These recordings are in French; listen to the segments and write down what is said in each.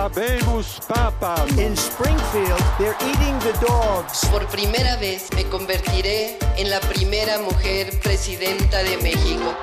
Habemus Papam. In Springfield, they're eating the dogs. Por primera vez me convertiré en la primera mujer presidenta de México.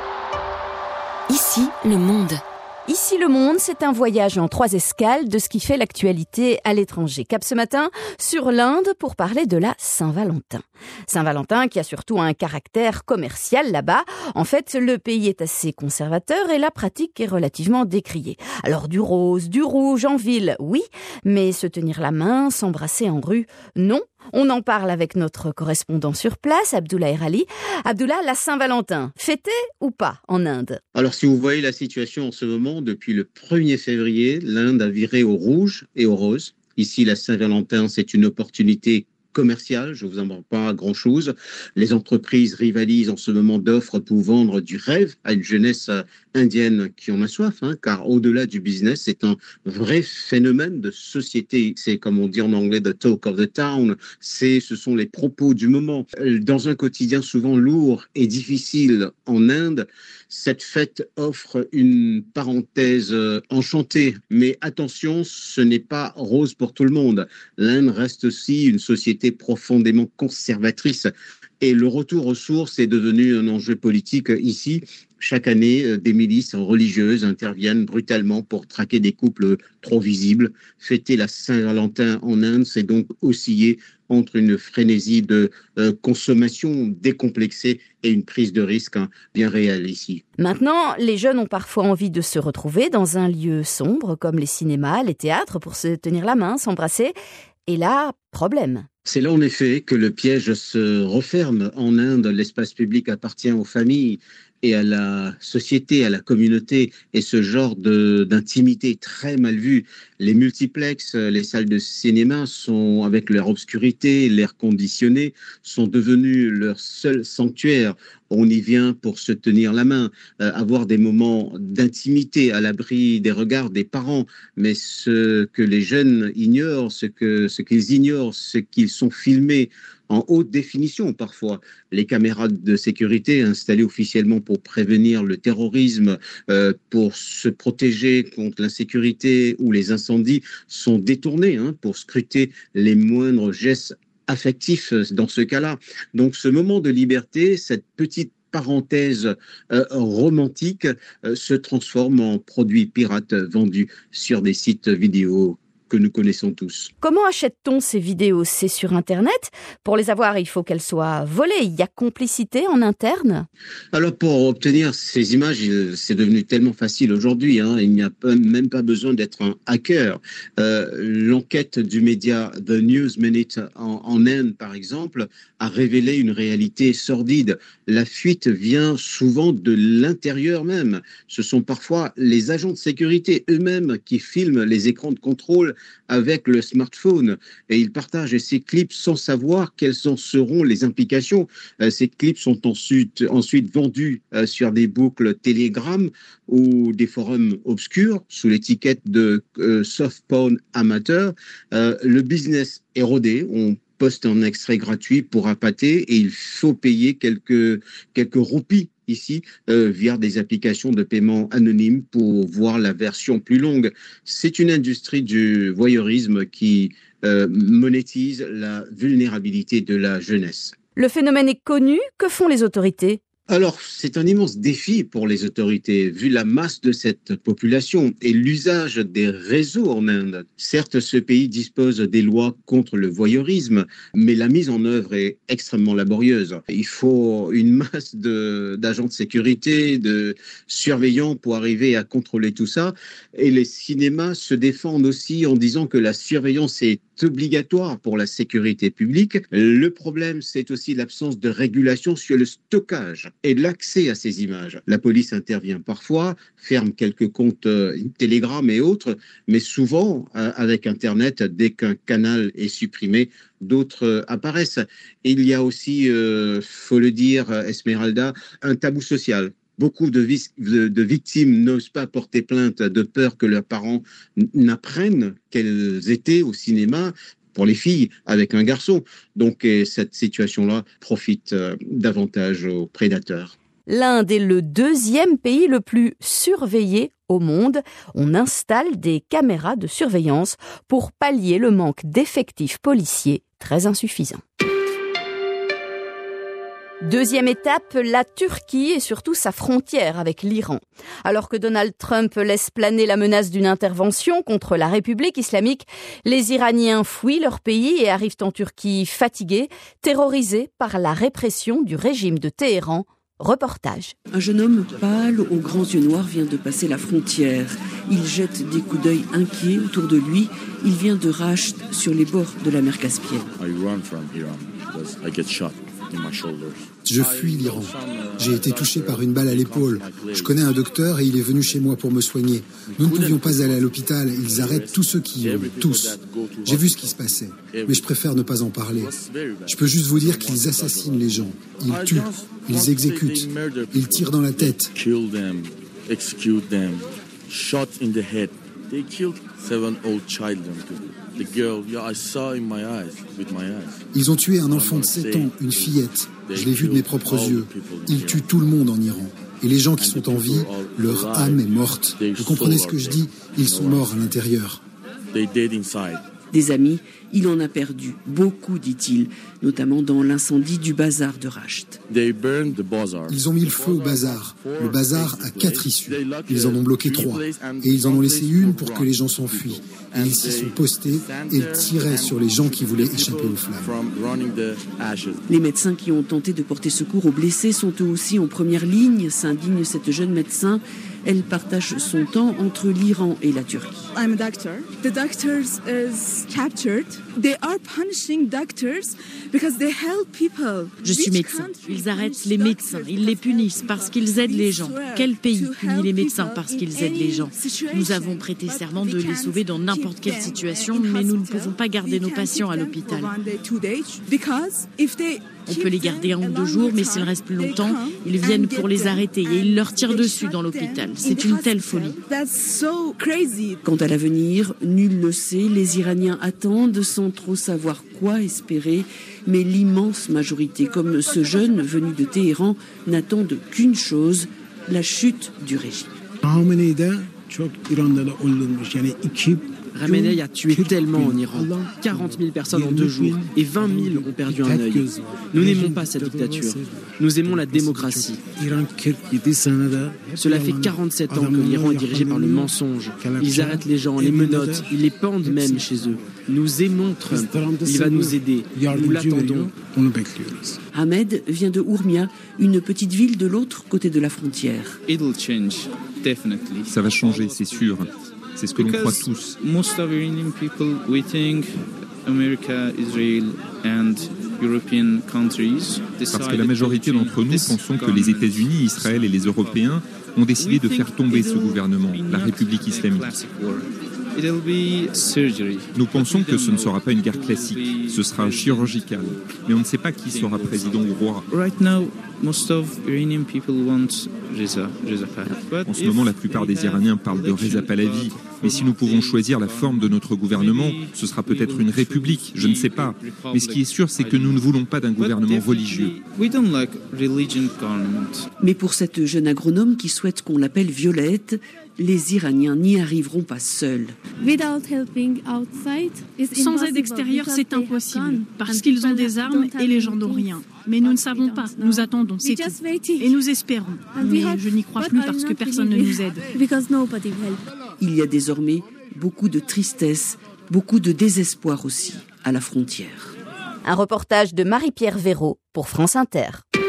Ici, le monde. Ici le monde, c'est un voyage en 3 escales de ce qui fait l'actualité à l'étranger. Cap ce matin sur l'Inde pour parler de la Saint-Valentin. Saint-Valentin qui a surtout un caractère commercial là-bas. En fait, le pays est assez conservateur et la pratique est relativement décriée. Alors du rose, du rouge en ville, oui, mais se tenir la main, s'embrasser en rue, non. On en parle avec notre correspondant sur place, Abdullah Erali. Abdullah, la Saint-Valentin, fêtée ou pas en Inde? Alors si vous voyez la situation en ce moment, depuis le 1er février, l'Inde a viré au rouge et au rose. Ici, la Saint-Valentin, c'est une opportunité commerciale, je ne vous en vends pas grand-chose. Les entreprises rivalisent en ce moment d'offres pour vendre du rêve à une jeunesse indienne qui en a soif, car au-delà du business, c'est un vrai phénomène de société. C'est comme on dit en anglais, the talk of the town. Ce sont les propos du moment. Dans un quotidien souvent lourd et difficile en Inde, cette fête offre une parenthèse enchantée. Mais attention, ce n'est pas rose pour tout le monde. L'Inde reste aussi une société profondément conservatrice. Et le retour aux sources est devenu un enjeu politique ici. Chaque année, des milices religieuses interviennent brutalement pour traquer des couples trop visibles. Fêter la Saint-Valentin en Inde, c'est donc osciller entre une frénésie de consommation décomplexée et une prise de risque bien réelle ici. Maintenant, les jeunes ont parfois envie de se retrouver dans un lieu sombre comme les cinémas, les théâtres pour se tenir la main, s'embrasser. Et là, problème. C'est là en effet que le piège se referme. En Inde, l'espace public appartient aux familles et à la société, à la communauté, et ce genre d'intimité très mal vue. Les multiplexes, les salles de cinéma sont, avec leur obscurité, l'air conditionné, sont devenus leur seul sanctuaire. On y vient pour se tenir la main, avoir des moments d'intimité à l'abri des regards des parents. Mais ce que les jeunes ignorent, ce qu'ils ignorent, c'est qu'ils sont filmés en haute définition parfois. Les caméras de sécurité installées officiellement pour prévenir le terrorisme, pour se protéger contre l'insécurité ou les incendies sont détournées pour scruter les moindres gestes affectifs dans ce cas-là. Donc ce moment de liberté, cette petite parenthèse romantique se transforme en produit pirate vendu sur des sites vidéo que nous connaissons tous. Comment achète-t-on ces vidéos? C'est sur Internet? Pour les avoir, il faut qu'elles soient volées. Il y a complicité en interne? Alors, pour obtenir ces images, c'est devenu tellement facile aujourd'hui. Il n'y a même pas besoin d'être un hacker. L'enquête du média The News Minute en Inde, par exemple, a révélé une réalité sordide. La fuite vient souvent de l'intérieur même. Ce sont parfois les agents de sécurité eux-mêmes qui filment les écrans de contrôle avec le smartphone et ils partagent ces clips sans savoir quelles en seront les implications. Ces clips sont ensuite vendus sur des boucles Telegram ou des forums obscurs sous l'étiquette de soft porn amateur. Le business est rodé. On poste un extrait gratuit pour appâter et il faut payer quelques roupies ici via des applications de paiement anonymes pour voir la version plus longue. C'est une industrie du voyeurisme qui monétise la vulnérabilité de la jeunesse. Le phénomène est connu. Que font les autorités? Alors, c'est un immense défi pour les autorités, vu la masse de cette population et l'usage des réseaux en Inde. Certes, ce pays dispose des lois contre le voyeurisme, mais la mise en œuvre est extrêmement laborieuse. Il faut une masse d'agents de sécurité, de surveillants pour arriver à contrôler tout ça. Et les cinémas se défendent aussi en disant que la surveillance est obligatoire pour la sécurité publique. Le problème, c'est aussi l'absence de régulation sur le stockage et l'accès à ces images. La police intervient parfois, ferme quelques comptes Telegram et autres, mais souvent, avec Internet, dès qu'un canal est supprimé, d'autres apparaissent. Et il y a aussi, faut le dire, Esmeralda, un tabou social. Beaucoup de victimes n'osent pas porter plainte de peur que leurs parents n'apprennent qu'elles étaient au cinéma pour les filles avec un garçon. Donc cette situation-là profite davantage aux prédateurs. L'Inde est le 2e pays le plus surveillé au monde. On installe des caméras de surveillance pour pallier le manque d'effectifs policiers très insuffisants. Deuxième étape, la Turquie et surtout sa frontière avec l'Iran. Alors que Donald Trump laisse planer la menace d'une intervention contre la République islamique, les Iraniens fuient leur pays et arrivent en Turquie fatigués, terrorisés par la répression du régime de Téhéran. Reportage. Un jeune homme pâle aux grands yeux noirs vient de passer la frontière. Il jette des coups d'œil inquiets autour de lui. Il vient de Rasht, sur les bords de la mer Caspienne. Je fuis l'Iran. J'ai été touché par une balle à l'épaule. Je connais un docteur et il est venu chez moi pour me soigner. Nous ne pouvions pas aller à l'hôpital. Ils arrêtent tous ceux qui y vont, tous. J'ai vu ce qui se passait, mais je préfère ne pas en parler. Je peux juste vous dire qu'ils assassinent les gens. Ils tuent, ils exécutent, ils tirent dans la tête. Ils ont tué un enfant de 7 ans, une fillette. Je l'ai vu de mes propres yeux. Ils tuent tout le monde en Iran. Et les gens qui sont en vie, leur âme est morte. Vous comprenez ce que je dis? Ils sont morts à l'intérieur. Des amis, il en a perdu. Beaucoup, dit-il, notamment dans l'incendie du bazar de Rasht. Ils ont mis le feu au bazar. Le bazar a 4 issues. Ils en ont bloqué 3. Et ils en ont laissé une pour que les gens s'enfuient. Et ils s'y sont postés et ils tiraient sur les gens qui voulaient échapper aux flammes. Les médecins qui ont tenté de porter secours aux blessés sont eux aussi en première ligne, s'indigne cette jeune médecin. Elle partage son temps entre l'Iran et la Turquie. I'm a doctor. The doctors is captured. They are punishing doctors because they help people. Je suis médecin. Ils arrêtent les médecins. Ils les punissent parce qu'ils aident les gens. Quel pays punit les médecins parce qu'ils aident les gens? Nous avons prêté serment de les sauver dans n'importe quelle situation, mais nous ne pouvons pas garder nos patients à l'hôpital. On peut les garder 1 ou 2 jours, mais s'ils restent plus longtemps, ils viennent pour les arrêter et ils leur tirent dessus dans l'hôpital. C'est une telle folie. Quant à l'avenir, nul ne sait. Les Iraniens attendent sans trop savoir quoi espérer. Mais l'immense majorité, comme ce jeune venu de Téhéran, n'attendent qu'une chose, la chute du régime. Khamenei a tué tellement en Iran. 40 000 personnes en 2 jours et 20 000 ont perdu un œil. Nous n'aimons pas cette dictature. Nous aimons la démocratie. Cela fait 47 ans que l'Iran est dirigé par le mensonge. Ils arrêtent les gens, les menottent, ils les pendent même chez eux. Nous aimons Trump. Il va nous aider. Nous l'attendons. Ahmed vient de Urmia, une petite ville de l'autre côté de la frontière. Ça va changer, c'est sûr. C'est ce que l'on croit tous. Parce que la majorité d'entre nous pensons que les États-Unis, Israël et les Européens ont décidé de faire tomber ce gouvernement, la République islamique. Nous pensons que ce ne sera pas une guerre classique, ce sera chirurgical, mais on ne sait pas qui sera président ou roi. En ce moment, la plupart des Iraniens parlent de Reza Pahlavi, mais si nous pouvons choisir la forme de notre gouvernement, ce sera peut-être une république, je ne sais pas. Mais ce qui est sûr, c'est que nous ne voulons pas d'un gouvernement religieux. Mais pour cette jeune agronome qui souhaite qu'on l'appelle Violette, les Iraniens n'y arriveront pas seuls. Sans aide extérieure, c'est impossible, parce qu'ils ont des armes et les gens n'ont rien. Mais nous ne savons pas, nous attendons, c'est tout. Et nous espérons, mais je n'y crois plus parce que personne ne nous aide. Il y a désormais beaucoup de tristesse, beaucoup de désespoir aussi à la frontière. Un reportage de Marie-Pierre Véraud pour France Inter.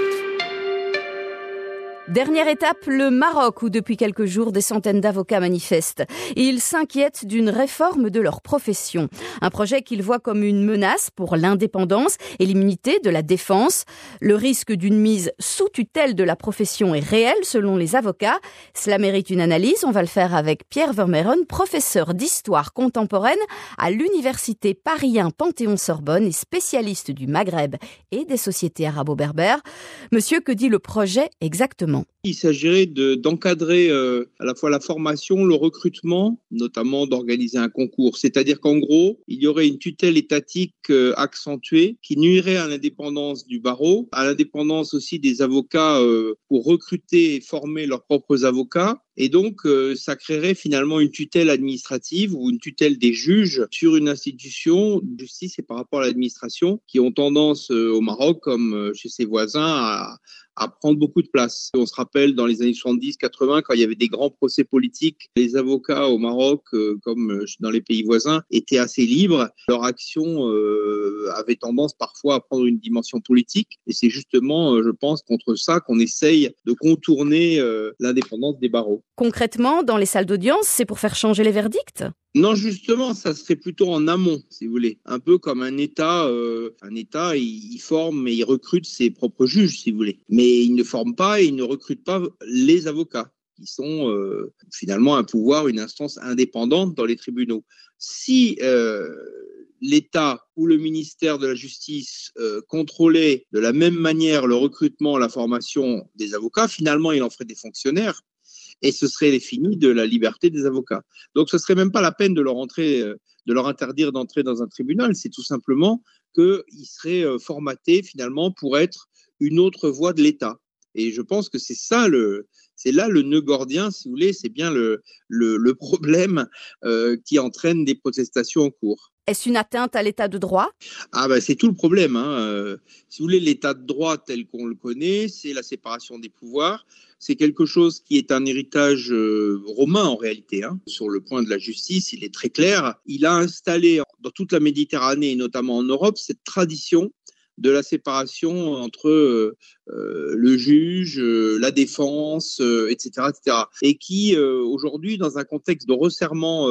Dernière étape, le Maroc, où depuis quelques jours, des centaines d'avocats manifestent. Ils s'inquiètent d'une réforme de leur profession. Un projet qu'ils voient comme une menace pour l'indépendance et l'immunité de la défense. Le risque d'une mise sous tutelle de la profession est réel, selon les avocats. Cela mérite une analyse. On va le faire avec Pierre Vermeuren, professeur d'histoire contemporaine à l'université Paris 1 Panthéon-Sorbonne et spécialiste du Maghreb et des sociétés arabo-berbères. Monsieur, que dit le projet exactement ? gouvernement. Il s'agirait d'encadrer à la fois la formation, le recrutement, notamment d'organiser un concours. C'est-à-dire qu'en gros, il y aurait une tutelle étatique accentuée qui nuirait à l'indépendance du barreau, à l'indépendance aussi des avocats pour recruter et former leurs propres avocats. Et donc, ça créerait finalement une tutelle administrative ou une tutelle des juges sur une institution de justice et par rapport à l'administration qui ont tendance au Maroc, comme chez ses voisins, à prendre beaucoup de place. On se rappelle dans les années 70-80, quand il y avait des grands procès politiques, les avocats au Maroc, comme dans les pays voisins, étaient assez libres. Leur action avait tendance parfois à prendre une dimension politique. Et c'est justement, je pense, contre ça qu'on essaye de contourner l'indépendance des barreaux. Concrètement, dans les salles d'audience, c'est pour faire changer les verdicts ? Non, justement, ça serait plutôt en amont, si vous voulez. Un peu comme un État, il forme et il recrute ses propres juges, si vous voulez. Mais il ne forme pas et il ne recrute pas les avocats, qui sont finalement un pouvoir, une instance indépendante dans les tribunaux. Si l'État ou le ministère de la Justice contrôlait de la même manière le recrutement, la formation des avocats, finalement, il en ferait des fonctionnaires. Et ce serait fini de la liberté des avocats. Donc, ce serait même pas la peine de leur interdire d'entrer dans un tribunal. C'est tout simplement qu'ils seraient formatés finalement pour être une autre voie de l'État. Et je pense que c'est là le nœud gordien, si vous voulez, c'est bien le problème qui entraîne des protestations en cours. Est-ce une atteinte à l'état de droit ? C'est tout le problème. Si vous voulez, l'état de droit tel qu'on le connaît, c'est la séparation des pouvoirs. C'est quelque chose qui est un héritage romain en réalité. Sur le point de la justice, il est très clair. Il a installé dans toute la Méditerranée et notamment en Europe cette tradition de la séparation entre le juge, la défense, etc., etc. Et qui, aujourd'hui, dans un contexte de resserrement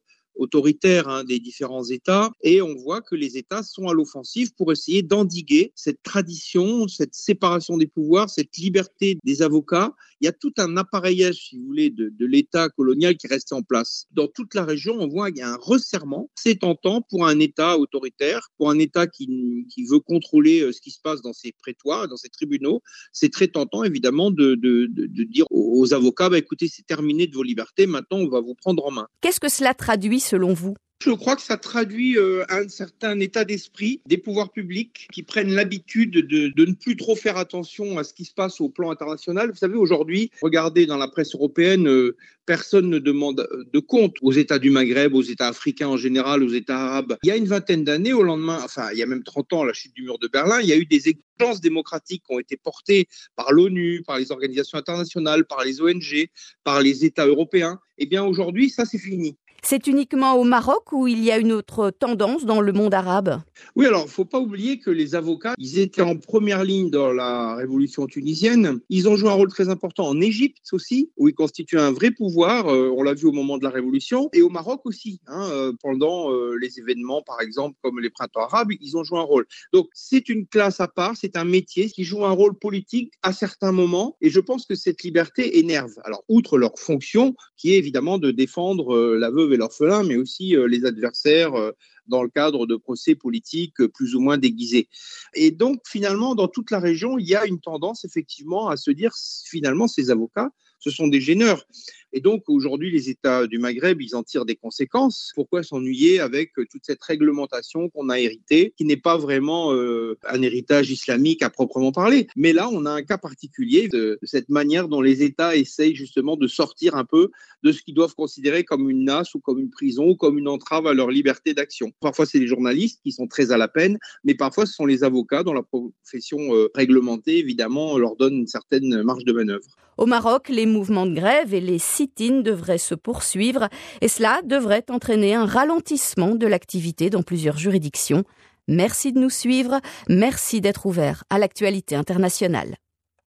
autoritaire des différents États, et on voit que les États sont à l'offensive pour essayer d'endiguer cette tradition, cette séparation des pouvoirs, cette liberté des avocats. Il y a tout un appareillage, si vous voulez, de l'État colonial qui est resté en place. Dans toute la région, on voit qu'il y a un resserrement. C'est tentant pour un État autoritaire, pour un État qui veut contrôler ce qui se passe dans ses prétoires, dans ses tribunaux. C'est très tentant, évidemment, de dire aux avocats, écoutez, c'est terminé de vos libertés, maintenant on va vous prendre en main. Qu'est-ce que cela traduit selon vous ? Je crois que ça traduit un certain état d'esprit des pouvoirs publics qui prennent l'habitude de ne plus trop faire attention à ce qui se passe au plan international. Vous savez, aujourd'hui, regardez dans la presse européenne, personne ne demande de compte aux États du Maghreb, aux États africains en général, aux États arabes. Il y a une vingtaine d'années, au lendemain, il y a même 30 ans, la chute du mur de Berlin, il y a eu des exigences démocratiques qui ont été portées par l'ONU, par les organisations internationales, par les ONG, par les États européens. Eh bien, aujourd'hui, ça, c'est fini. C'est uniquement au Maroc ou il y a une autre tendance dans le monde arabe ? Oui, alors, il ne faut pas oublier que les avocats, ils étaient en première ligne dans la révolution tunisienne. Ils ont joué un rôle très important en Égypte aussi, où ils constituent un vrai pouvoir. On l'a vu au moment de la révolution. Et au Maroc aussi, pendant les événements, par exemple, comme les printemps arabes, ils ont joué un rôle. Donc, c'est une classe à part, c'est un métier qui joue un rôle politique à certains moments. Et je pense que cette liberté énerve. Alors, outre leur fonction, qui est évidemment de défendre la veuve et l'orphelin, mais aussi les adversaires dans le cadre de procès politiques plus ou moins déguisés. Et donc, finalement, dans toute la région, il y a une tendance, effectivement, à se dire, finalement, ces avocats, ce sont des gêneurs. Et donc, aujourd'hui, les États du Maghreb, ils en tirent des conséquences. Pourquoi s'ennuyer avec toute cette réglementation qu'on a héritée, qui n'est pas vraiment un héritage islamique à proprement parler. Mais là, on a un cas particulier de cette manière dont les États essayent justement de sortir un peu de ce qu'ils doivent considérer comme une nasse ou comme une prison ou comme une entrave à leur liberté d'action. Parfois, c'est les journalistes qui sont très à la peine, mais parfois, ce sont les avocats dont la profession réglementée, évidemment, leur donne une certaine marge de manœuvre. Au Maroc, les mouvements de grève et les sit-ins devraient se poursuivre et cela devrait entraîner un ralentissement de l'activité dans plusieurs juridictions. Merci de nous suivre, merci d'être ouverts à l'actualité internationale.